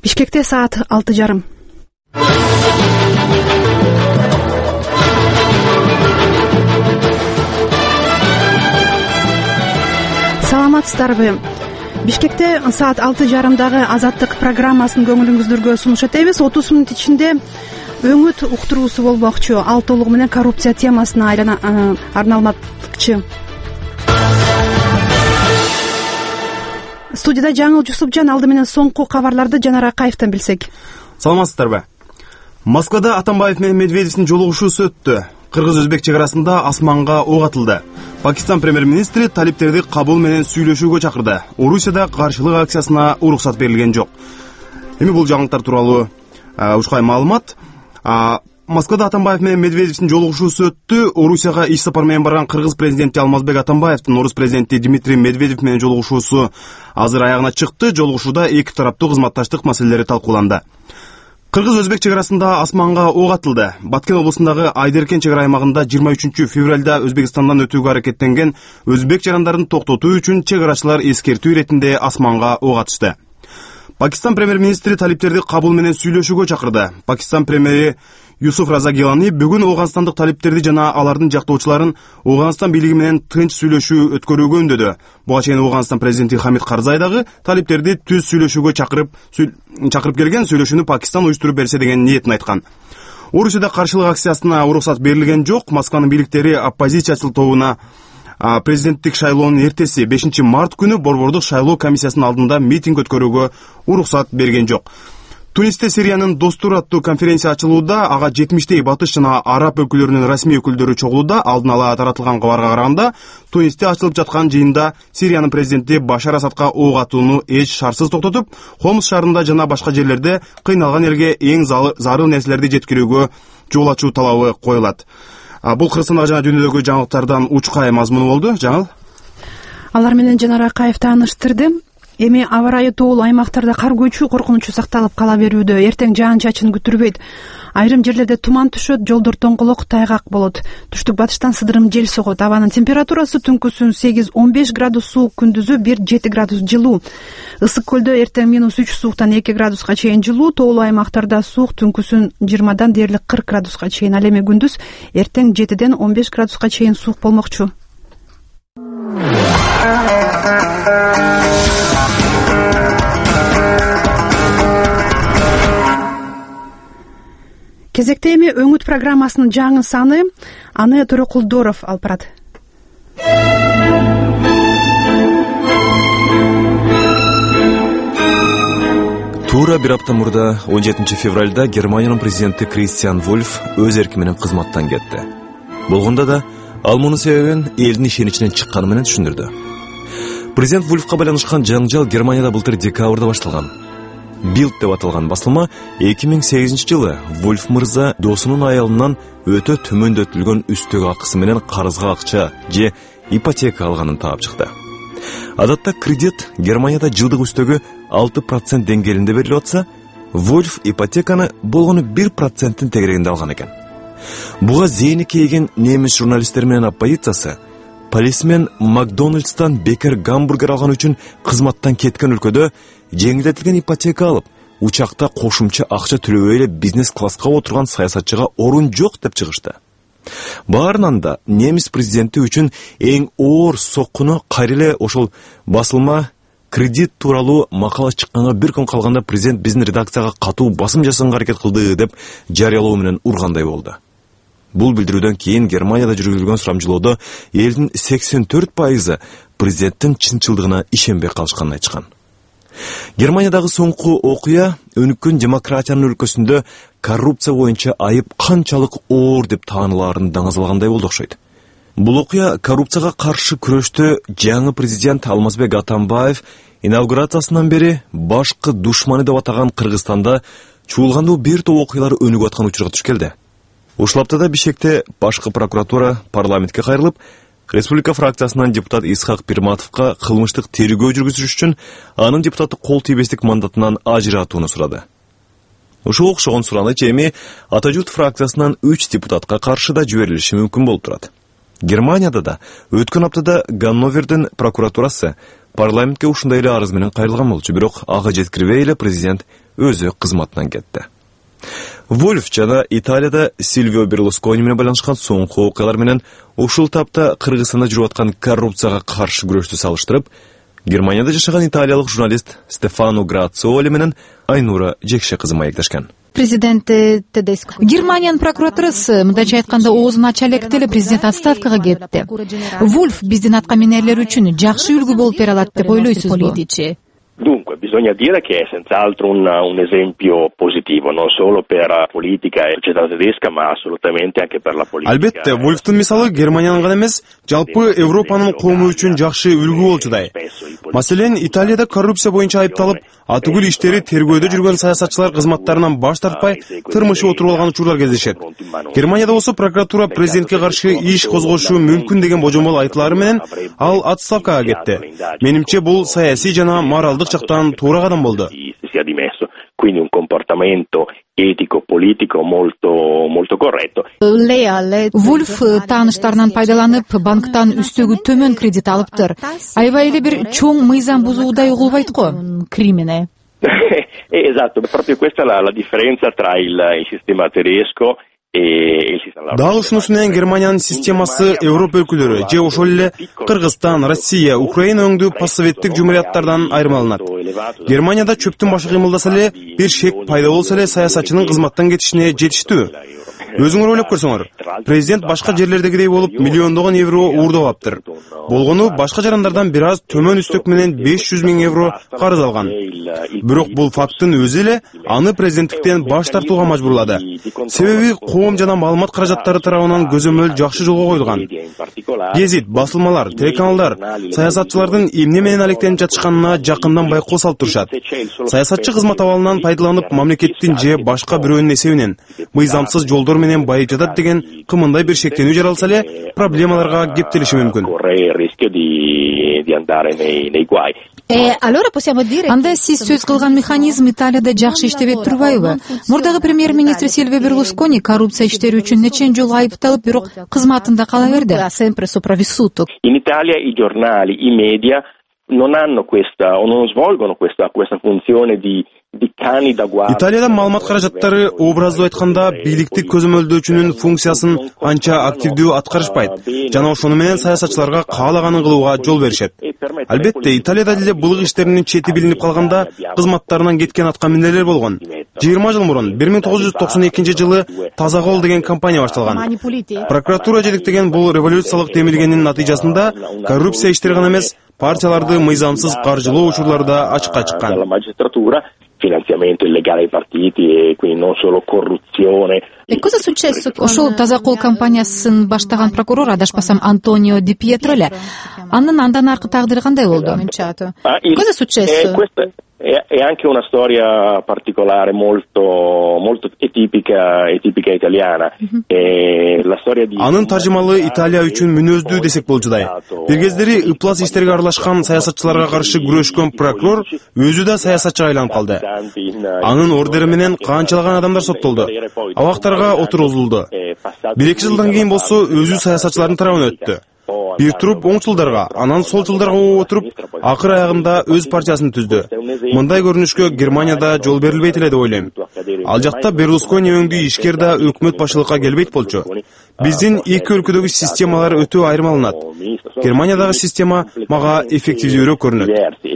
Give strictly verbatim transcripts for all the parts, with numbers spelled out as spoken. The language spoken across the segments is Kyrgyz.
Бишкекте саат алты жарым. Саламатсыздарбы? Бишкекте саат алты жарымдагы Азаттык программасын көңүлүңүздөргө сунуш этебиз. отуз мүнөт ичинде өңүт уктуруусу болмокчу. Ал толугу менен коррупция темасына арналмакчы. Студияда Жаңыл Жусупжан, алды менен соңку кабарларды Жанар Акаевден билсек. Саламатсыздарбы? Москвада Атамбаев менен Медведевдин жолугушуусу өттү. Кыргыз-өзбек чек арасында асманга ок атылды. Пакистан премьер-министри талиптерди кабыл менен сүйлөшүүгө чакырды. Орусияда каршылык акциясына уруксат берилген жок. Эми бул жаңылыктар тууралуу ушкай маалымат. Москвада Атамбаев менен Медведевдин жолугушуусу өттү. Орусияга иш сапар менен барган кыргыз президенти Алмазбек Атамбаевдин орус президенти Дмитрий Медведев менен жолугушуусу азыр аягына чыкты. Жолугушууда эки тараптуу кызматташтык маселелери талкууланды. Кыргыз-өзбек чек арасында асманга ок атылды. Баткен облусундагы Айдеркен чек ара аймагында жыйырма үчүнчү февралда Өзбекстандан өтүүгө аракеттенген өзбек жарандарын токтотуу үчүн чек арачылар эскертүү иретинде асманга ок атышты. Пакистан премьер-министри талиптерди кабыл менен сүйлөшүүгө чакырды. Пакистан премьери Юсуф Раза Гилани бүгүн Оганстандык талиптерди жана алардын жактоочуларын Оганстан бийлиги менен тынч сүйлөшүү өткөрүүгө үндөдү. Буга чейин Оганстан президенти Хамид Карзай дагы талиптерди түз сүйлөшүүгө чакырып чакырып келген, сүйлөшүүнү Пакистан уюштуруп берсе деген ниетин айткан. Орусияда каршылык акциясына уруксат берилген жок. Москванын бийликтери оппозициячыл тобуна президенттик шайлоонун эртеси бешинчи март күнү борбордук шайлоо комиссиясынын алдында митинг өткөрүүгө уруксат берген жок. Тунисте Сириянын достур аттуу конференция ачылууда, ага жетимиштей батыш жана араб өлкөлөрүнүн расмий өкүлдөрү чогулууда. Алдын ала таратылган кабарга караганда, Тунисте ачылып жаткан жыйында Сириянын президенти Башар Асадка ок атууну эч шартсыз токтотуп, Хомс шаарында жана башка жерлерде кыйналган элге эң зарыл нерселерди жеткирүүгө жол ачуу талабы коюлат. Бул Кыргызстандагы жана дүйнөдөгү жаңылыктардан учкай мазмуну болду. Жаңыл. Алар менен Жанар Акаев тааныштырды. Эми аба ырайы тоолуу аймактарда кар көчүү коркунучу сакталып кала берүүдө. Эртең жаан-чачын күтүрбөйт. Айрым жерлерде туман түшөт, жолдор тоңголок, тайгак болот. Түштүк батыштан сыдырым жел согот. Абанын температурасы түнкүсүн сегиз он беш градус суук, күндүзү бир жети градус жылуу. Ысык көлдө эртең минус үч сууктан эки градуска чейин жылуу, тоолуу аймактарда суук түнкүсүн жыйырмадан дээрлик кырк градуска чейин, ал эми күндүз эртең жетиден он беш градуска чейин суук болмокчу. Кезекте эми өңүт программасынын жаңы саны, аны Төрөкулдоров алып барат. Туура бир апта мурда он жетинчи февралда Германиянын президенти Кристиан Вульф өз эрки менен кызматтан кетти. Болгондо да ал мунун себебин элдин ишеничинен чыкканы менен түшүндүрдү. Президент Вульфка байланышкан жаңжал Германияда былтыр декабрда башталган. Билд деп аталган басылма эки миң сегизинчи жылы Вульф мырза досунун аялынан өтө төмөндөтүлгөн үстөк акысы менен карызга акча же ипотека алганын таап чыкты. Адатта кредит Германияда жылдык үстөгү алты процент деңгээлинде берилип атса, Вульф ипотеканы болгону бир проценттин тегерегинде алган экен. Буга зээни кейген немис журналисттери менен оппозициясы полисмен Макдональдстан бекер гамбургер алган үчүн кызматтан кеткен өлкөдө жеңилдетилген ипотека алып, учакта кошумча акча төлөбөй эле бизнес класска отурган саясатчыга орун жок деп чыгышты. Баарынан да немис президенти үчүн эң оор соккуну кайра эле ошол басылма кредит тууралуу макала чыкканга бир күн калганда президент биздин редакцияга катуу басым жасаганга аракет кылды деп жарыялоо менен ургандай болду. Бул билдирүүдөн кийин Германияда жүргүзүлгөн сурамжылоодо элдин сексен төрт пайызы президенттин чынчылдыгына ишенбей калышканын айтышкан. Германиядагы соңку окуя өнүккөн демократиянын өлкөсүндө коррупция боюнча айып канчалык оор деп таанылаарын даңазалгандай болду окшойт. Бул окуя коррупцияга каршы күрөштө жаңы президент Алмазбек Атамбаев инаугурациясынан бери башкы душманы деп атаган Кыргызстанда чуулгандуу бир топ окуялар өнүгүп аткан учурга туш келди. Ушул аптада Бишкекте башкы прокуратура парламентке кайрылып, Республика фракциясынан депутат Исхак Пирматовка кылмыштык тергөө жүргүзүш үчүн анын депутаттык кол тийбестик мандатынан ажыратууну сурады. Ушул окшогон сураныч эми Ата журт фракциясынан үч депутатка каршы да жиберилиши мүмкүн болуп турат. Германияда да өткөн аптада Ганновердин прокуратурасы парламентке ушундай эле арыз менен кайрылган болчу, бирок ага жеткирбей эле президент өзү кызматынан кетти. Вольф жана Италияда Сильвио Берлускони менен байланышкан соңку окуялар менен ушул тапта Кыргызстанда жүрүп аткан коррупцияга каршы күрөштү салыштырып, Германияда жашаган италиялык журналист Стефано Грациоли менен Айнура Жекше кызы маектешкен. Президент Тедеско. Германиянын прокуратурасы мындайча айтканда оозун ача электе эле президент отставкага кетти. Вольф биздин аткаминерлер үчүн жакшы үлгү болуп бере алат деп ойлойсузбу? Dunque, bisogna dire che è senz'altro un, un esempio positivo, non solo per la politica e la società tedesca, ma assolutamente anche per la politica. Албетте, Вольфтун мисалы Германиянын гана эмес, жалпы Европанын коому үчүн жакшы үлгү болчудай. Маселен, Италияда коррупция боюнча айыпталып, атүгүл иштери тергөөдө жүргөн саясатчылар кызматтарынан баш тартпай, тырмышып отуруп алган учурлар кездешет. Германияда болсо прокуратура президентке каршы иш козгошу мүмкүн деген божомол айтылары менен ал отставкага кетти. Менимче бул саясий жана моралдык жактан туура кадам болду. Quindi un comportamento etico politico molto molto corretto. Вольф тааныштарынан пайдаланып, банктан үстөгү төмөн кредит алыптыр. Аябай эле бир чоң мыйзам бузуудай угулбайт го кримине. Esatto, proprio questa è la, la differenza tra il, il sistema tedesco. Дагы ушунусу менен Германиянын системасы Европа өлкөлөрү же ошол эле Кыргызстан, Россия, Украина өңдүү постсоветтик жумурияттардан айырмаланат. Германияда чөптүн башы кыймылдаса эле, бир шек пайда болсо эле саясатчынын кызматтан кетишине жетиштүү. Өзүңөр ойлоп көрсөңөр, президент башка жерлердегидей болуп миллиондогон евро уурдап алыптыр. Болгону башка жарандардан бир аз төмөн үстөк менен беш жүз миң евро карыз алган. Бирок бул факттын өзү эле аны президенттиктен баш тартууга мажбурлады. Себеби коом жана маалымат каражаттары тарабынан көзөмөл жакшы жолго коюлган. Гезит, басылмалар, телеканалдар саясатчылардын эмне менен алектенип жатышканына жакындан байкоо салып турушат. Саясатчы кызмат абалынан пайдаланып, мамлекеттин же башка бирөөнүн эсебинен мыйзамсыз жолдор менен байып жатат деген кымындай бир шектенүү жаралса эле проблемаларга кептелиши мүмкүн. Анда сиз сөз кылган механизм Италияда жакшы иштебей турбайбы? Мурдагы премьер-министр Сильвио Берлускони коррупция иштери үчүн нечен жолу айыпталып, бирок кызматында кала берди. In Italia i giornali, i media non hanno questa o non svolgono questa questa funzione di Италияда маалымат каражаттары образды айтканда бийликти көзөмөлдөөчүнүн функциясын анча активдүү аткарышпайт жана ошону менен саясатчыларга каалаганын кылууга жол беришет. Албетте, Италияда деле былык иштеринин чети билинип калганда кызматтарынан кеткен аткаминерлер болгон. жыйырма жыл мурун бир миң тогуз жүз токсон экинчи жылы Таза кол деген компания башталган. Прокуратура жетектеген бул революциялык демилгенин натыйжасында коррупция иштери гана эмес, партияларды мыйзамсыз каржылоо учурлары да ачыкка чыккан. Finanziamento illegale ai partiti e quindi non solo corruzione. E cosa è successo? Ошол Таза кол компаниясын баштаган прокурор, адашпасам, Антонио Ди Пьетро эле. Анын андан аркы тагдыры кандай болду? Cosa è successo? È anche una storia particolare, molto molto tipica e tipica italiana. E la storia di Анын таржымалы Италия үчүн мүнөздүү десек болчудай. Бир кездери ыплас иштерге аралашкан саясатчыларга каршы күрөшкөн прокурор өзү да саясатчыга айланып калды. Анын ордери менен канчалаган адамдар соттолду. Абактарга отургузулду. бир эки жылдан кийин болсо өзү саясатчылардын тарабына өттү. Бир туруп оңчулдарга, анан солчулдарга отуруп, акыр аягында өз партиясын түздү. Мындай көрүнүшкө Германияда жол берилбейт эле деп ойлойм. Ал жакта Берлускони өңдүү ишкер да өкмөт башчылыкка келбейт болчу. Биздин эки өлкөдөгү системалар өтө айырмаланат. Германиядагы система мага эффективдүүрөөк көрүнөт.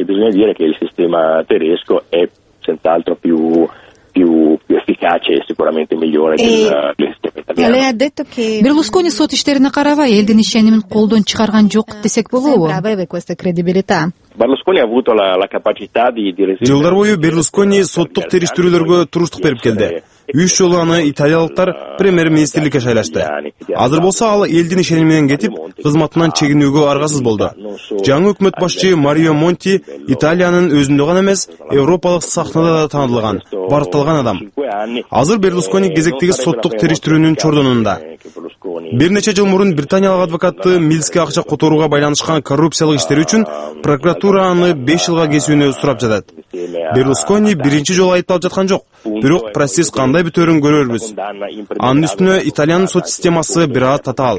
Più, più efficace e sicuramente migliore del, del sistema italiano. Lei ha detto che Berlusconi сот иштерине карабай элдин ишенимин колдон чыгарган жок десек болобу? Aveva questa credibilità. Berlusconi ha avuto la, la capacità di, di resistere. Жылдар бою Берлускони соттук териштирүүлөргө туруштук берип келди. Үч жолу аны италиялыктар премьер-министрликке шайлашты. Азыр болсо ал элдин ишеними менен кетип, кызматынан чегинүүгө аргасыз болду. Жаңы өкмөт башчы Марио Монти Италиянын өзүндө гана эмес, европалык сахнада да таанылган, баркталган адам. Азыр Берлускони кезектеги соттук териштирүүнүн чордонунда. Бир нече жыл мурун британиялык адвокаты Милске акча которууга байланышкан коррупциялык иштери үчүн прокуратура аны беш жылга кесүүнү сурап жатат. Берлускони биринчи жолу айыпталып жаткан жок, бирок процесс кандай бүтөөрүн көрөрбүз. Анын үстүнө Италиянын сот системасы бир аз татаал.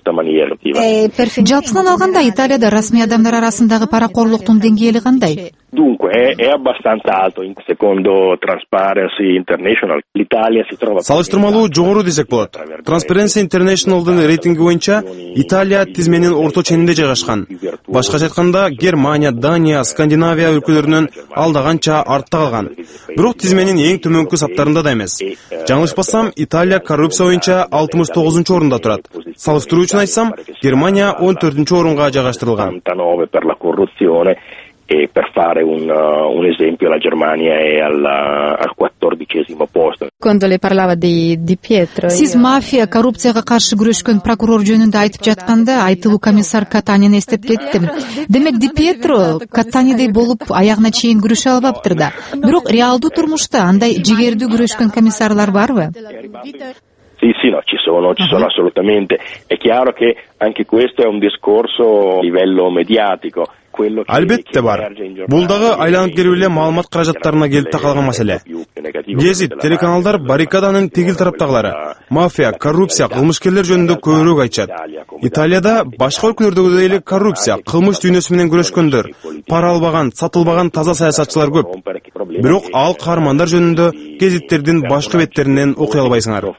Жалпысынан алганда Италияда расмий адамдар арасындагы паракорлуктун деңгээли кандай? Dunque è, è abbastanza alto. Secondo Transparency International, l'Italia si trova... Салыштырмалуу жогору десек болот. Transparency International'дын рейтинги боюнча Италия тизменин орто ченинде жайгашкан. Башкача айтканда, Германия, Дания, Скандинавия өлкөлөрүнөн алда канча артта калган. Бирок тизменин эң төмөнкү саптарында да эмес. Жаңылышпасам, Италия коррупция боюнча алтымыш тогузунчу орунда турат. Салыштыруу үчүн айтсам, Германия он төртүнчү орунга жайгаштырылган. E per fare un, uh, un esempio, la Germania è al, al quattordicesimo posto. Quando le parlava di, di Pietro... Siz мафия, коррупцияга каршы күрөшкөн прокурор жөнүндө айтып жатканда, айтылуу комиссар Катанини эстеп кеттим. Демек, Ди Пьетро Катанидей болуп аягына чейин күрөшө албаптыр да. Бирок реалдуу турмушта андай жигердүү күрөшкөн комиссарлар барбы? Sì, sì, no, ci sono, ci sono assolutamente. È chiaro che anche questo è un discorso a livello mediatico. Албетте бар. Бул дагы айланып келип эле маалымат каражаттарына келип такалган маселе. Гезит, телеканалдар баррикаданын тигил тараптагылары, мафия, коррупция, кылмышкерлер жөнүндө көбүрөөк айтышат. Италияда башка өлкөлөрдөгүдөй эле коррупция, кылмыш дүйнөсү менен күрөшкөндөр, пара албаган, сатылбаган таза саясатчылар көп. Бирок ал каармандар жөнүндө гезиттердин башкы беттеринен окуй албайсыңар.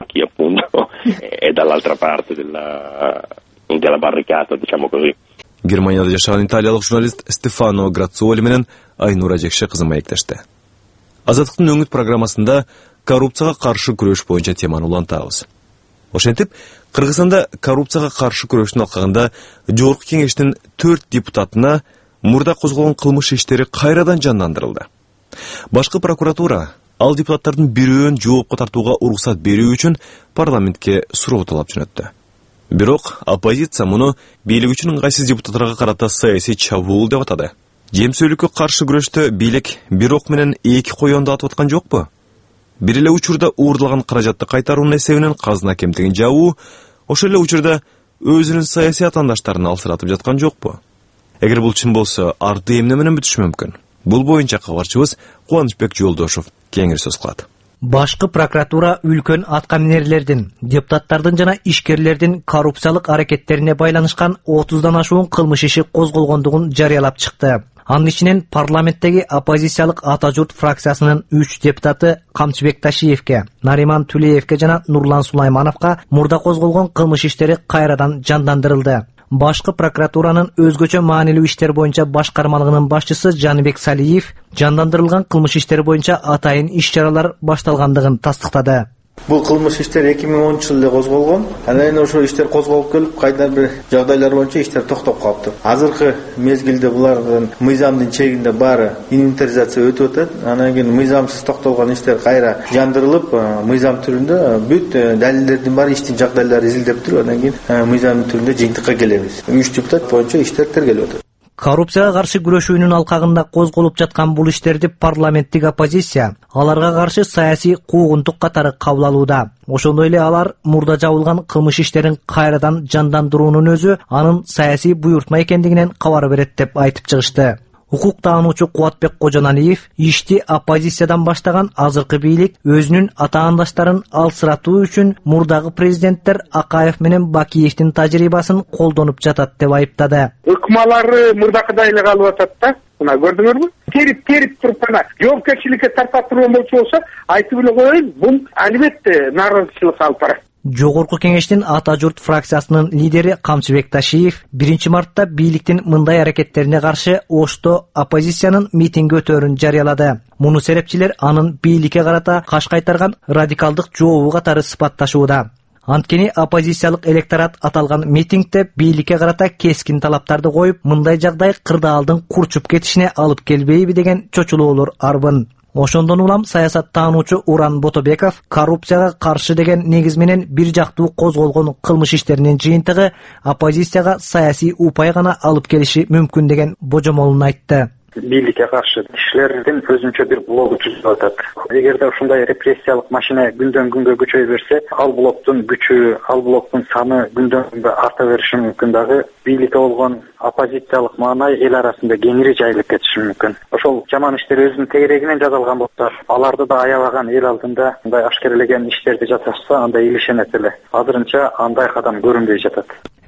È dall'altra parte della, della barricata, diciamo così. Германияда жашаган италиялык журналист Стефано Грациоли менен Айнура Жекше кызы маектешти. Азаттыктын өңүт программасында коррупцияга каршы күрөш боюнча теманы улантабыз. Ошентип, Кыргызстанда коррупцияга каршы күрөштүн алкагында Жогорку кеңештин төрт депутатына мурда козголгон кылмыш иштери кайрадан жандандырылды. Башкы прокуратура ал депутаттардын бирөөн жоопко тартууга уруксат берүү үчүн парламентке суроо талап жөнөттү. Бирок оппозиция муну бийлик үчүн ыңгайсыз депутаттарга карата саясий чабуул деп атады. Жемсөөлүккө каршы күрөштө бийлик бир ок менен эки коёнду атып аткан жокпу? Бир эле учурда уурдалган каражатты кайтаруунун эсебинен казына кемтигин жабуу, ошол эле учурда өзүнүн саясий атаандаштарын алсыратып жаткан жокпу? Эгер бул чын болсо, арды эмне менен бүтүшү мүмкүн? Бул боюнча кабарчыбыз Кубанычбек Жолдошов кеңири сөз кылат. Башкы прокуратура үлкөн аткаминерлердин, депутаттардын жана ишкерлердин коррупциялык аракеттерине байланышкан отуздан ашуун кылмыш иши козголгондугун жарыялап чыкты. Анын ичинен парламенттеги оппозициялык Ата журт фракциясынын үч депутаты Камчыбек Ташиевке, Нариман Түлеевке жана Нурлан Сулаймановго мурда козголгон кылмыш иштери кайрадан жандандырылды. Башкы прокуратуранын өзгөчө маанилүү иштер боюнча башкармалыгынын башчысы Жаныбек Салиев жандандырылган кылмыш иштери боюнча атайын иш-чаралар башталгандыгын тастыктады. Бул кылмыш иштер эки миң онунчу жылда козголгон. Анан ошо иштер козголуп келип, кайда бир жагдайлар боюнча иштер токтоп калыптыр. Азыркы мезгилде булардын мыйзамдын чегинде баары инвентаризация өтүп атат. Анан кийин мыйзамсыз токтолгон иштер кайра жандырылып, мыйзам түрүндө бүт далилдердин баары иштин жагдайлары изилдеп туруп, анан кийин мыйзам түрүндө жыйынтыкка келебиз. үч депутат боюнча иштер тергелип атат. Коррупцияга каршы күрөшүүнүн алкагында козголуп жаткан бул иштерди парламенттик оппозиция аларга каршы саясий куугунтук катары кабыл алууда. Ошондой эле алар мурда жабылган кылмыш иштерин кайрадан жандандыруунун өзү анын саясий буйртма экендигинен кабар берет деп айтып чыгышты. Укук таануучу Кубатбек Кожоналиев ишти оппозициядан баштаган азыркы бийлик өзүнүн атаандаштарын алсыратуу үчүн мурдагы президенттер Акаев менен Бакиевдин тажрыйбасын колдонуп жатат деп айыптады. Ыкмалары мурдакыдай эле калып атат да. Мына көрдүңөрбү? Терип терип туруп кана жоопкерчиликке тарпаттырган болчу болсо, айтып эле коеюн, бул албетте нааразычылыкка алып барат. Жогорку кеңештин Ата журт фракциясынын лидери Камчыбек Ташиев биринчи мартта бийликтин мындай аракеттерине каршы Ошто оппозициянын митинги өтөөрүн жарыялады. Муну серепчилер анын бийликке карата каш кайтарган радикалдык жообу катары сыпатташууда. Анткени оппозициялык электорат аталган митингде бийликке карата кескин талаптарды коюп, мындай жагдай кырдаалдын курчуп кетишине алып келбейби деген чочулоолор арбын. Ошондон улам саясат таануучу Уран Ботобеков коррупцияга каршы деген негиз менен бир жактуу козголгон кылмыш иштеринин жыйынтыгы оппозицияга саясий упай гана алып келиши мүмкүн деген божомолун айтты. Бийликке каршы кишилердин өзүнчө бир блогу түзүлүп атат. Эгерде ушундай репрессиялык машина күндөн күнгө күчөй берсе, ал блоктун күчү, ал блоктун саны күндөн күнгө арта бериши мүмкүн. Дагы бийликке болгон оппозициялык маанай эл арасында кеңири жайылып кетиши мүмкүн. Ошол жаман иштер өзүнүн тегерегинен жасалган болсо, аларды да аябаган эл алдында мындай ашкерелеген иштерди жасашса, анда илишенет эле. Азырынча андай кадам көрүнбөй жатат.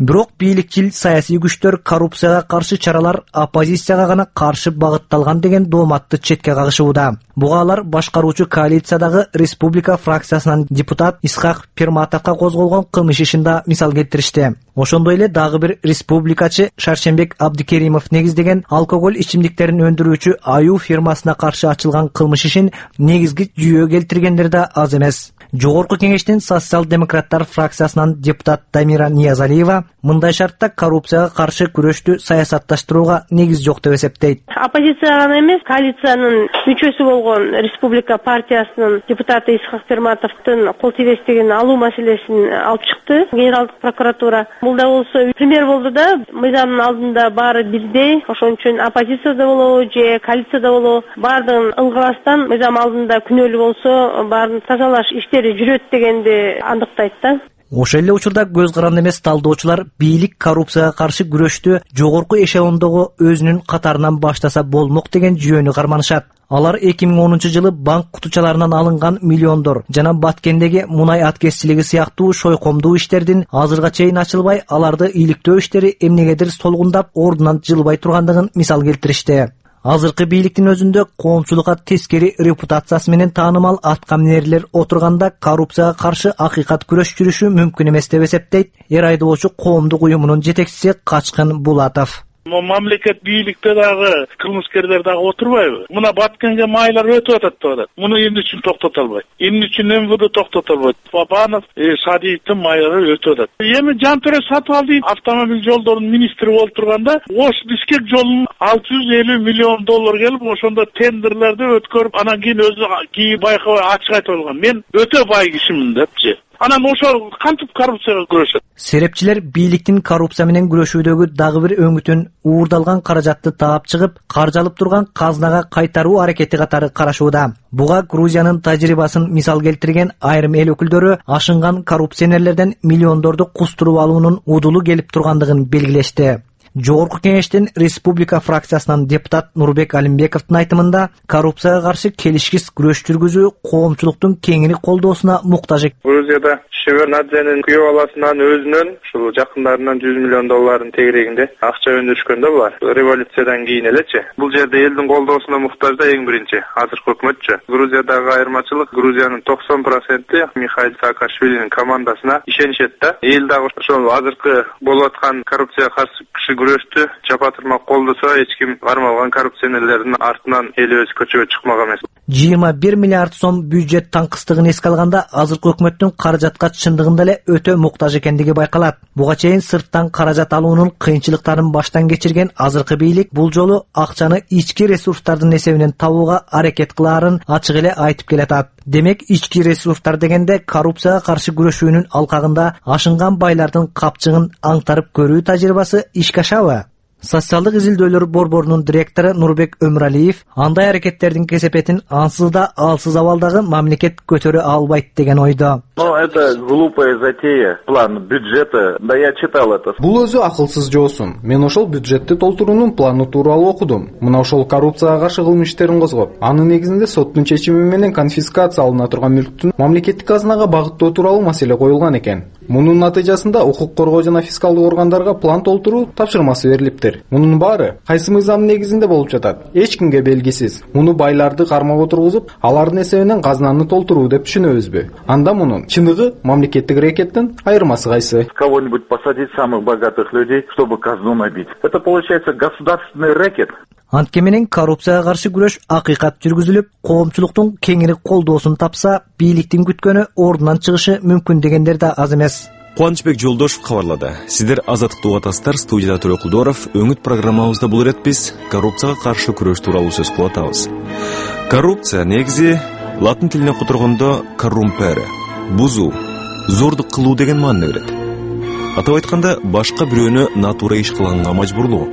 Бирок бийликчил саясий күчтөр коррупцияга каршы чаралар оппозицияга гана каршы багытталган деген дооматты четке кагышууда. Буга алар башкаруучу коалициядагы республика фракциясынан депутат Исхак Перматовго козголгон кылмыш ишинде мисал келтиришти. Ошондой эле дагы бир республикачы Шаршембек Абдикеримов негиздеген алкоголь ичимдиктерин өндүрүүчү Аю фирмасына каршы ачылган кылмыш ишин негизги жүйө келтиргендер да аз эмес. Жогорку кеңештин социал-демократтар фракциясынан депутат Дамира Ниязалиева мындай шартта коррупцияга каршы күрөштү саясатташтырууга негиз жок деп эсептейт. Оппозиция гана эмес, коалициянын мүчөсү болгон Республика партиясынын депутаты Исхак Перматовдун кол тийбестигин алуу маселесин алып чыкты Генералдык прокуратура. Бул да болсо пример болду да, мыйзамдын алдында баары бирдей, ошон үчүн оппозицияда болобу же коалицияда болобу баардыгын ылгабастан мыйзам алдында күнөөлүү болсо баарын тазалаш иштери жүрөт дегенди андыктайт да. Ошол эле учурда көз каранды эмес талдоочулар бийлик коррупцияга каршы күрөштү жогорку эшелондогу өзүнүн катарынан баштаса болмок деген жүйөнү карманышат. Алар эки миң онунчу жылы банк кутучаларынан алынган миллиондор жана Баткендеги мунай аткезчилиги сыяктуу шойкомдуу иштердин азырга чейин ачылбай, аларды иликтөө иштери эмнегедир солгундап ордунан жылбай тургандыгын мисал келтиришти. Азыркы бийликтин өзүндө коомчулукка тескери репутациясы менен таанымал аткаминерлер отурганда коррупцияга каршы акыйкат күрөш жүрүшү мүмкүн эмес деп эсептейт эр айдоочу коомдук уюмунун жетекчиси Качкын Булатов. Мамлекет бийликте дагы кылмыскерлер дагы отурбайбы? Мына Баткенге майлар өтүп атат деп атат. Муну эмне үчүн токтото албайт? Эмне үчүн эм вэ дэ токтото албайт? Бабанов, Садиевдин майлары өтүп атат. Эми Жантөре Сатыбалдиев автомобиль жолдорунун министри болуп турганда, Ош Бишкек жолунун алты жүз элүү миллион доллар келип, ошондо тендерлерди өткөрүп, анан кийин өзү кийин байкабай ачык айтып алган. Мен өтө бай кишимин депчи. Анан ошол кантип коррупцияга күрөшөт? Серепчилер бийликтин коррупция менен күрөшүүдөгү дагы бир өңүтүн уурдалган каражатты таап чыгып, каржалып турган казнага кайтаруу аракети катары карашууда. Буга Грузиянын тажрыйбасын мисал келтирген айрым эл өкүлдөрү ашынган коррупционерлерден миллиондорду кустуруп алуунун удулу келип тургандыгын белгилешти. Жогорку кеңештин республика фракциясынан депутат Нурбек Алимбековдун айтымында коррупцияга каршы келишкис күрөш жүргүзүү коомчулуктун кеңири колдоосуна муктаж. Грузияда Шеварднадзенин күйөө баласынан өзүнүн ушул жакындарынан жүз миллион долларын тегерегинде акча өндүрүшкөн да булар. Революциядан кийин элечи. Бул жерде элдин колдоосуна муктаж да эң биринчи азыркы өкмөтчү. Грузиядагы айырмачылык Грузиянын токсон проценти Михаил Саакашвилинин командасына ишенишет да. Эл дагы ошол азыркы болуп аткан коррупцияга каршы күрөштү чапатырмак колдосо эч ким кармалган коррупционерлердин артынан эл өз көчөгө чыкмак эмес. жыйырма бир миллиард сом бюджет таңкыстыгын эске алганда азыркы өкмөттүн каражатка чындыгында эле өтө муктаж экендиги байкалат. Буга чейин сырттан каражат алуунун кыйынчылыктарын баштан кечирген азыркы бийлик бул жолу акчаны ички ресурстардын эсебинен табууга аракет кылаарын ачык эле айтып келатат. Демек, ички ресурстар дегенде коррупцияга каршы күрөшүүнүн алкагында ашынган байлардын капчыгын аңтарып көрүү тажрыйбасы ишке ашабы? Социалдык изилдөөлөр борборунун директору Нурбек Өмүралиев андай аракеттердин кесепетин ансыз да алсыз абалдагы мамлекет көтөрө албайт деген ойдо. Ну, это глупая затея. План бюджета, да я читал это. Бул өзү акылсыз жоосун. Мен ошол бюджетти толтуруунун планы тууралуу окудум. Мына ошол коррупцияга каршы кылмыш иштерин козгоп, анын негизинде соттун чечими менен конфискация алына турган мүлктүн мамлекеттик казынага багыттоо тууралуу маселе коюлган экен. Мунун натыйжасында укук коргоо жана фискалдык органдарга план толтуруу тапшырмасы берилиптир. Мунун баары кайсы мыйзамдын негизинде болуп жатат? Эч кимге белгисиз. Муну байларды кармап отургузуп, алардын эсебинен казынаны толтуруу деп түшүнөбүзбү? Анда мунун чындыгы мамлекеттик рэкеттин айырмасы кайсы? Кого-нибудь посадить самых богатых людей, чтобы казну набить. Это получается государственный рэкет. Антке менен коррупцияга каршы күрөш акыйкат жүргүзүлүп, коомчулуктун кеңири колдоосун тапса, бийликтин күткөнү ордунан чыгышы мүмкүн дегендер да аз эмес. Кубанычбек Жолдошев кабарлады. Сиздер Азаттыкты угатасыздар, студияда Төлөкулдоров. Өңүт программабызда бул ирет биз коррупцияга каршы күрөш тууралуу сөз кылып атабыз. Коррупция негизи латын тилине которгондо коррумпере, бузуу, зордук кылуу деген маани берет. Атап айтканда, башка бирөөнү натура иш кылганга мажбурлоо.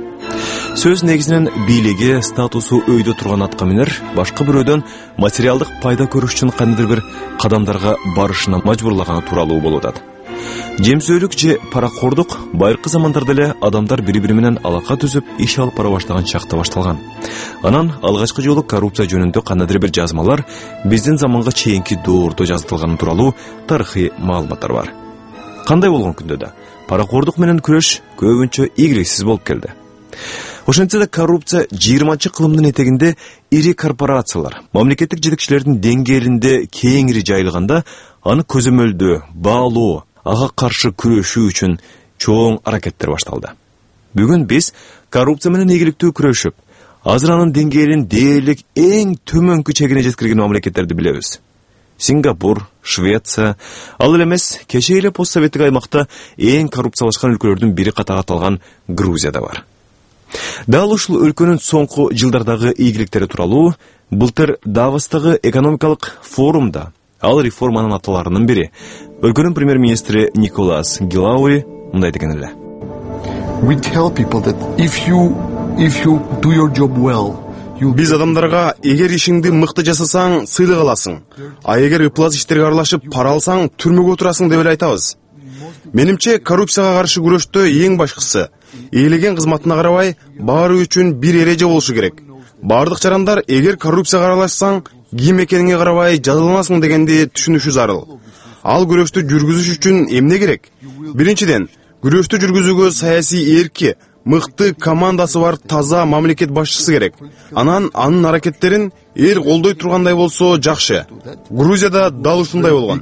Сөз негизинен бийлиги, статусу өйдө турган аткаминер башка бирөөдөн материалдык пайда көрүш үчүн кандайдыр бир кадамдарга барышына мажбурлаганы тууралуу болуп атат. Жемсөөлүк же паракордук байыркы замандарда эле адамдар бири-бири менен алака түзүп иш алып бара баштаган чакта башталган. Анан алгачкы жолу коррупция жөнүндө кандайдыр бир жазмалар биздин заманга чейинки доордо жазылганы тууралуу тарыхый маалыматтар бар. Кандай болгон күндө да паракордук менен күрөш көбүнчө ийгиликсиз болуп келди. Ошентсе да коррупция жыйырманчы кылымдын этегинде ири корпорациялар, мамлекеттик жетекчилердин деңгээлинде кеңири жайылганда, аны көзөмөлдөө, баалоо, ага каршы күрөшүү үчүн чоң аракеттер башталды. Бүгүн биз коррупция менен ийгиликтүү күрөшүп, азыр анын деңгээлин дээрлик эң төмөнкү чегине жеткирген мамлекеттерди билебиз. Сингапур, Швеция, ал эле эмес, кечээ эле постсоветтик аймакта эң коррупциялашкан өлкөлөрдүн бири катарга аталган Грузия да бар. Дал ушул өлкөнүн соңку жылдардагы ийгиликтери тууралуу былтыр Давостагы экономикалык форумда ал реформанын аталарынын бири, өлкөнүн премьер-министри Николас Гилаури мындай деген эле. We tell people that if you if you do your job well, биз адамдарга эгер ишиңди мыкты жасасаң, сыйлык аласың, а эгер ыплас иштерге аралашып пара алсаң, түрмөгө отурасың деп эле айтабыз. Менимче, коррупцияга каршы күрөштө эң башкысы ээлеген кызматына карабай, баары үчүн бир эреже болушу керек. Бардык жарандар эгер коррупцияга аралашсаң, ким экениңе карабай жазаланасың дегенди түшүнүшү зарыл. Ал күрөштү жүргүзүш үчүн эмне керек? Биринчиден, күрөштү жүргүзүүгө саясий эрки, мыкты командасы бар таза мамлекет башчысы керек. Анан анын аракеттерин эл колдой тургандай болсо жакшы. Грузияда дал ушундай болгон.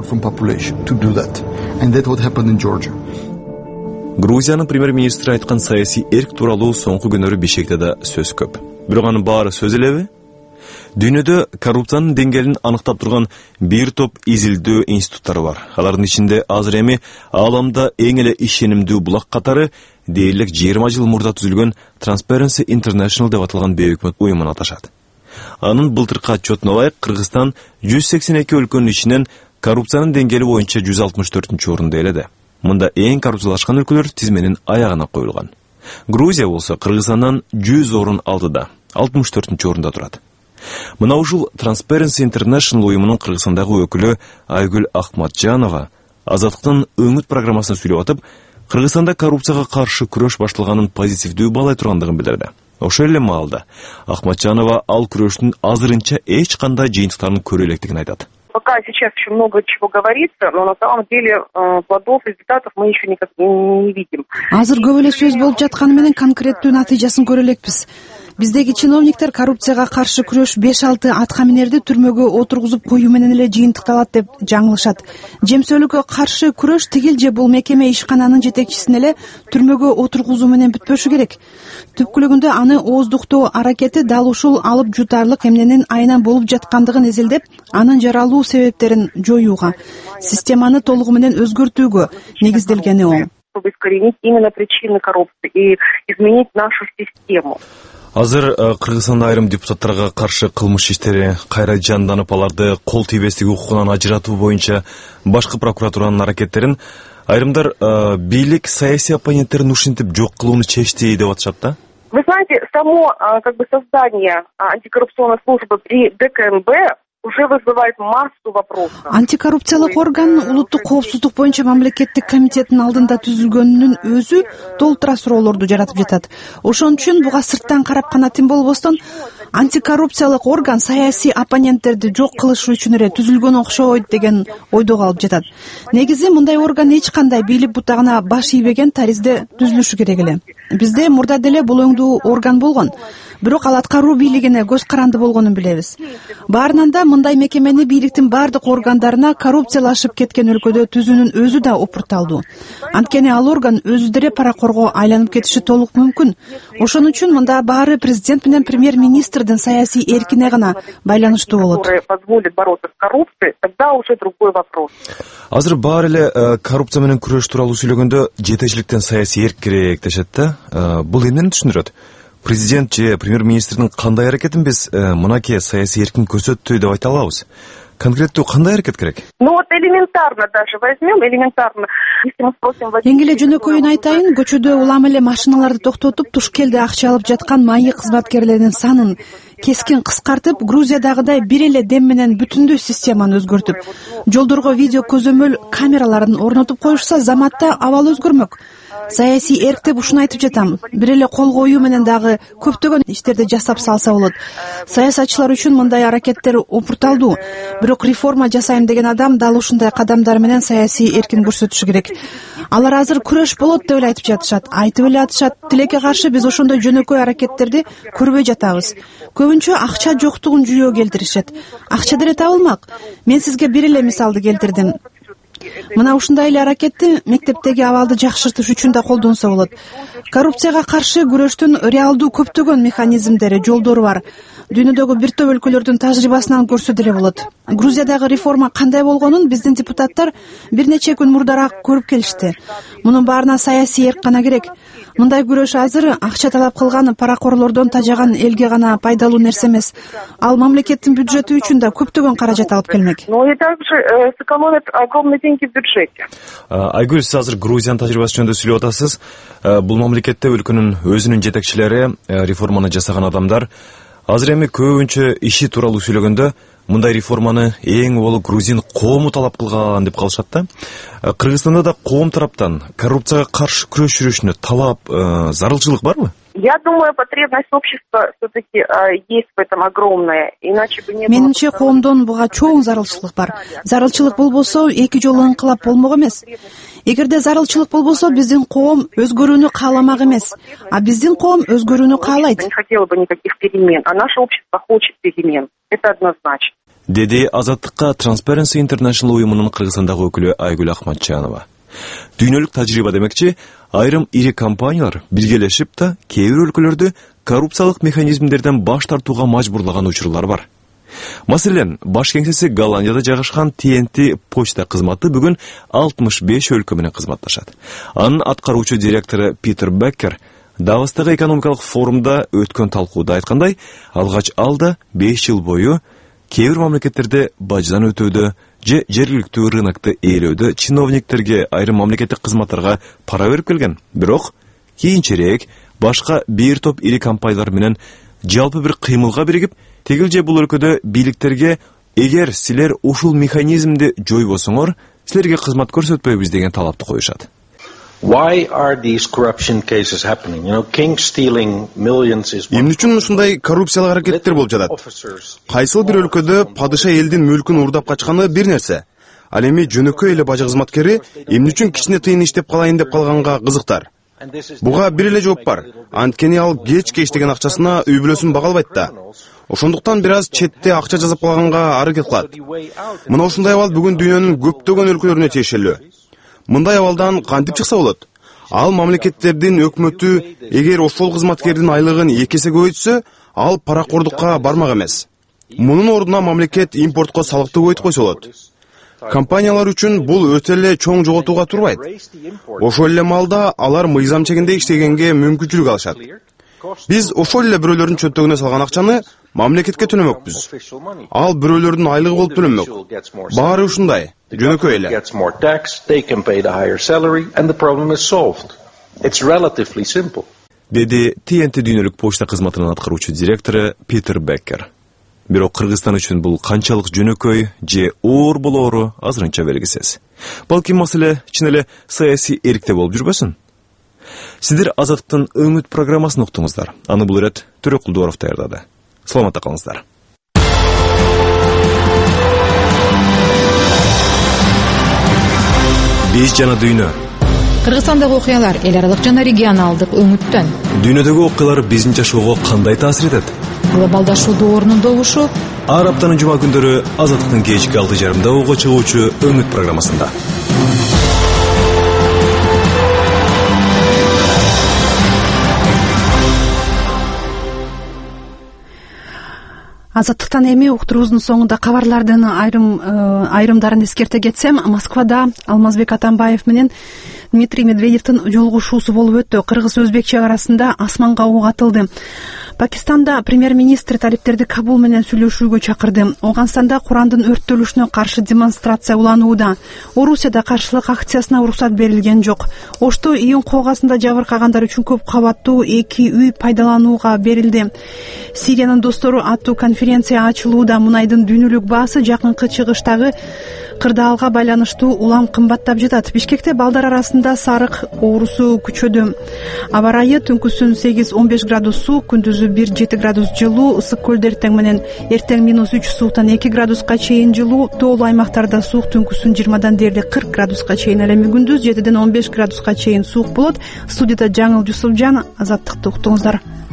Грузиянын премьер-министри айткан саясий эрк тууралуу соңку күнөрү Бишкекте да сөз көп. Бирок анын баары сөз элеби? Дүйнөдө коррупциянын деңгээлин аныктап турган бир топ изилдөө институттары бар. Алардын ичинде азыр эми ааламда эң эле ишенимдүү булак катары дээрлик жыйырма жыл мурда түзүлгөн Transparency International деп аталган бейөкмөт уюмун аташат. Анын былтыркы отчетуна ылайык Кыргызстан жүз сексен эки өлкөнүн ичинен коррупциянын деңгээли боюнча жүз алтымыш төртүнчү орунду ээледи. Мында эң коррупциялашкан өлкөлөр тизменин аягына коюлган. Грузия болсо Кыргызстандан жүз орун алдыда, алтымыш төртүнчү орунда турат. Мына ушул Transparency International уюмунун Кыргызстандагы өкүлү Айгүл Ахматжанова Азаттыктын өңүт программасына сүйлөп атып, Кыргызстанда коррупцияга каршы күрөш башталганын позитивдүү баалай тургандыгын билдирди. Ошол эле маалда Ахматжанова ал күрөштүн азырынча эч кандай жыйынтыктарын көрө электигин айтат. Пока сейчас еще много чего говорится, но на самом деле плодов, результатов мы еще никак не видим. Азыр көп эле сөз болуп жатканы менен конкреттүү натыйжасын көрө элекпиз. Биздеги чиновниктер коррупцияга каршы күрөш беш алты аткаминерди түрмөгө отургузуп коюу менен эле жыйынтыкталат деп жаңылышат. Жемсөөлүккө каршы күрөш тигил же бул мекеме ишкананын жетекчисин эле түрмөгө отургузуу менен бүтпөшү керек. Түпкүлүгүндө аны ооздуктоо аракети дал ушул алып жутарлык эмненин айынан болуп жаткандыгын эзелдеп, анын жаралуу себептерин жоюуга, системаны толугу менен өзгөртүүгө негизделгени ол. Чтобы искоренить именно причины коррупции и изменить нашу систему. Азыр Кыргызстанда айрым депутаттарга каршы кылмыш иштери кайра жанданып, аларды кол тийбестик укугунан ажыратуу боюнча башкы прокуратуранын аракеттерин айрымдар бийлик саясий оппоненттерин ушинтип жок кылууну чечти деп атышат да. Вы знаете, само как бы создание антикоррупционной службы при ДКМБ уже вызывает массу вопросов. Антикоррупциялык орган улуттук коопсуздук боюнча мамлекеттик комитеттин алдында түзүлгөнүнүн өзү толтура суроолорду жаратып жатат. Ошон үчүн буга сырттан карап гана тим болбостон, антикоррупциялык орган саясий оппоненттерди жок кылыш үчүн эле түзүлгөн окшойт деген ойдо калып жатат. Негизи мындай орган эч кандай бийлик бутагына баш ийбеген таризде түзүлүшү керек эле. Бизде мурда деле бул өңдүү орган болгон. Бирок ал аткаруу бийлигине көз каранды болгонун билебиз. Баарынан да мындай мекемени бийликтин бардык органдарына коррупциялашып кеткен өлкөдө түзүүнүн өзү да опурталдуу. Анткени ал орган өзү деле паракорго айланып кетиши толук мүмкүн. Ошон үчүн мында баары президент менен премьер-министрдин саясий эркине гана байланыштуу болот. Азыр баары эле коррупция менен күрөш тууралуу сүйлөгөндө жетекчиликтен саясий эрк керек дешет да. Бул эмнени түшүндүрөт? Президент же премьер-министрдин кандай аракетин биз мынакей саясий эркин көрсөттү деп айта алабыз? Конкреттүү кандай аракет керек? Ну вот элементарно даже возьмем, элементарно. Если мы спросим... Эң эле жөнөкөйүн айтайын, көчөдө улам эле машиналарды токтотуп, тушкелде акча алып жаткан майы кызматкерлердин санын кескин кыскартып, Грузиядагыдай бир эле дем менен бүтүндүү системаны өзгөртүп, жолдорго видео көзөмөл камераларын орнотуп коюшса, заматта абал өзгөрмөк. саясий эрк деп ушуну айтып жатам. Бир эле кол коюу менен дагы көптөгөн иштерди жасап салса болот. Саясатчылар үчүн мындай аракеттер опурталдуу. Бирок реформа жасайм деген адам дал ушундай кадамдар менен саясий эркин көрсөтүшү керек. Алар азыр күрөш болот деп эле айтып жатышат. Айтып эле атышат, тилекке каршы биз ошондой жөнөкөй аракеттерди көрбөй жатабыз. Көбүнчө акча жоктугун жүйөө келтиришет. Акча деле табылмак. Мен сизге бир эле мисалды келтирдим. Мына ушундай эле аракетти мектептеги абалды жакшыртыш үчүн да колдонсо болот. Коррупцияга каршы күрөштүн реалдуу көптөгөн механизмдери, жолдору бар. Дүйнөдөгү бир топ өлкөлөрдүн тажрыйбасынан көрсө деле болот. Грузиядагы реформа кандай болгонун биздин депутаттар бир нече күн мурдараак көрүп келишти. Мунун баарына саясий эрк гана керек. Мындай күрөш азыр акча талап кылган паракорлордон тажаган элге гана пайдалуу нерсе эмес. Ал мамлекеттин бюджети үчүн да көптөгөн каражат алып келмек. Но и также сэкономят огромные деньги в бюджете. Айгүл, сиз азыр Грузиянын тажрыйбасы жөнүндө сүйлөп атасыз. Бул мамлекетте өлкөнүн өзүнүн жетекчилери, реформаны жасаган адамдар азыр эми көбүнчө иши тууралуу сүйлөгөндө мындай реформаны эң болу грузин коому талап кылган деп калышат да. Кыргызстанда да коом тараптан коррупцияга каршы күрөш жүрүшүнө талап, зарылчылык барбы? Я думаю, потребность общества все-таки есть в этом огромная, иначе бы не было. Менимче коомдон буга чоң зарылчылык бар. Зарылчылык болбосо эки жолу ыңкылап болмок эмес. Эгерде зарылчылык болбосо биздин коом өзгөрүүнү кааламак эмес, а биздин коом өзгөрүүнү каалайт. Не хотела бы никаких перемен, а наше общество хочет перемен. Это однозначно. Деди Азаттыкка Transparency International уюмунун Кыргызстандагы өкүлү Айгүл Акматжанова. Дүйнөлүк тажрыйба демекчи, айрым ири компаниялар биргелешип да кээ бир өлкөлөрдү коррупциялык механизмдерден баш тартууга мажбурлаган учурлар бар. Маселен, баш кеңсеси Голландияда жайгашкан Ти Эн Ти почта кызматы бүгүн алтымыш беш өлкө менен кызматташат. Анын аткаруучу директору Питер Беккер Давостагы экономикалык форумда өткөн талкууда айткандай, алгач алда беш жыл бою кээ бир мамлекеттерде баждан өтөөдө же жергиликтүү рынокты ээлөөдө чиновниктерге, айрым мамлекеттик кызматтарга пара берип келген. Бирок кийинчерээк башка бир топ ири компаниялар менен жалпы бир кыймылга биригип, тегил же бул өлкөдө бийликтерге эгер силер ушул механизмди жойбосоңор, силерге кызмат көрсөтпөйбүз деген талапты коюшат. Why are these corruption cases happening? You know, king stealing millions is one. Эмне үчүн ушундай коррупциялык аракеттер болуп жатат? Кайсыл бир өлкөдө падыша элдин мүлкүн уурдап качканы бир нерсе. Ал эми жөнөкөй эле бажы кызматкери эмне үчүн кичине тыйын иштеп калайын деп калганга кызыктар. Буга бир эле жооп бар. Анткени ал кечке иштеген акчасына үй бүлөсүн бага албайт да. Ошондуктан бир аз четте акча жасап калганга аракет кылат. Мына ушундай абал бүгүн дүйнөнүн көптөгөн өлкөлөрүнө тиешелүү. Мындай абалдан кантип чыкса болот? Ал мамлекеттердин өкмөтү эгер ошол кызматкердин айлыгын эки эсе көбөйтсө, ал паракордукка бармак эмес. Мунун ордуна мамлекет импортко салыкты көбөйтүп койсо болот. Компаниялар үчүн бул өтө эле чоң жоготууга турбайт. Ошол эле маалда алар мыйзам чегинде иштегенге мүмкүнчүлүк алышат. Биз ошол эле бирөөлөрдүн чөтөгүнө салган акчаны мамлекетке төлөмөкпүз. Ал бирөөлөрдүн айлыгы болуп төлөнмөк. Баары ушундай, жөнөкөй эле. Деди Ти Эн Ти дүйнөлүк почта кызматынын аткаруучу директору Питер Беккер. Бирок Кыргызстан үчүн бул канчалык жөнөкөй же оор болоору азырынча белгисиз. Балки маселе чын эле саясий эркте болуп жүрбөсүн? Сиздер Азаттыктын Үмүт программасын уктуңуздар. Аны бул ирет Төрөк Кулдуаров даярдады. Саламатта калыңыздар. Биз жана дүйнө. Кыргызстандагы окуялар эл аралык жана регионалдык өңүттөн. Дүйнөдөгү окуялар биздин жашоого кандай таасир этет? Глобалдашуу доорунун добушу ар аптанын жума күндөрү Азаттыктын кечки алты жарымда ого чыгуучу Үмүт программасында. Азаттыктан эми уктуруубуздун соңунда кабарлардын айрым айрымдарын эскерте кетсем, Москвада Алмазбек Атамбаев менен Дмитрий Медведевдин жолугушуусу болуп өттү. Кыргыз-өзбек чек арасында асманга ок атылды. Пакистанда премьер-министр талиптерди Кабул менен сүйлөшүүгө чакырды. Оганстанда Курандын өрттөлүшүнө каршы демонстрация уланууда. Орусияда каршылык акциясына уруксат берилген жок. Ошто июнь коогасында жабыркагандар үчүн көп кабаттуу эки үй пайдаланууга берилди. Сириянын достору аттуу конференция ачылууда. Мунайдын дүйнөлүк баасы жакынкы чыгыштагы кырдаалга байланыштуу улам кымбаттап жатат. Бишкекте балдар арасында сарык оорусу күчөдү. Аба ырайы түнкүсүн сегиз он беш градус суук, күндүзү бир жети градус жылуу, ысык көлдөр тең менен эртең минус үч сууктан эки градуска чейин жылуу, тоолуу аймактарда суук түнкүсүн жыйырмадан дээрлик кырк градуска чейин, ал эми күндүз жетиден он беш градуска чейин суук болот. Студияда Жаңыл Жусупжан, Азаттыкты уктуңуздар.